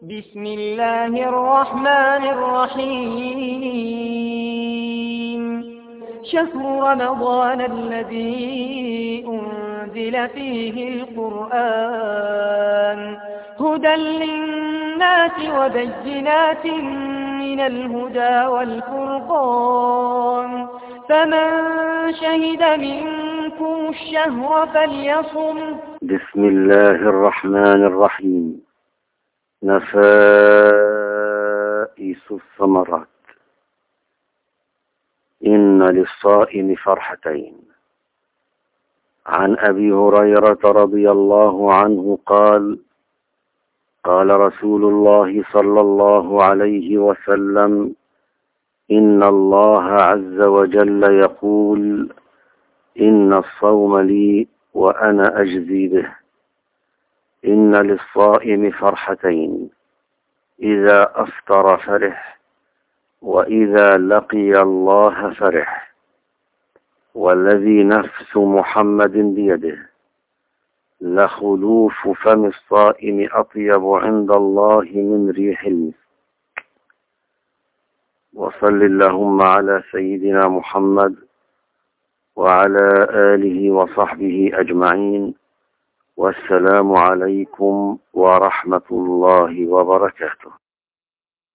بسم الله الرحمن الرحيم. شهر رمضان الذي أنزل فيه القرآن هدى للناس وبينات من الهدى والفرقان، فمن شهد منكم الشهر فليصم. بسم الله الرحمن الرحيم. نفائس الثمرات. إن للصائم فرحتين. عن أبي هريرة رضي الله عنه قال: قال رسول الله صلى الله عليه وسلم: إن الله عز وجل يقول: إن الصوم لي وأنا أجزي به. إن للصائم فرحتين: إذا أفطر فرح، وإذا لقي الله فرح. والذي نفس محمد بيده لخلوف فم الصائم أطيب عند الله من ريح المسك. وصل اللهم على سيدنا محمد وعلى آله وصحبه أجمعين. والسلام عليكم ورحمة الله وبركاته.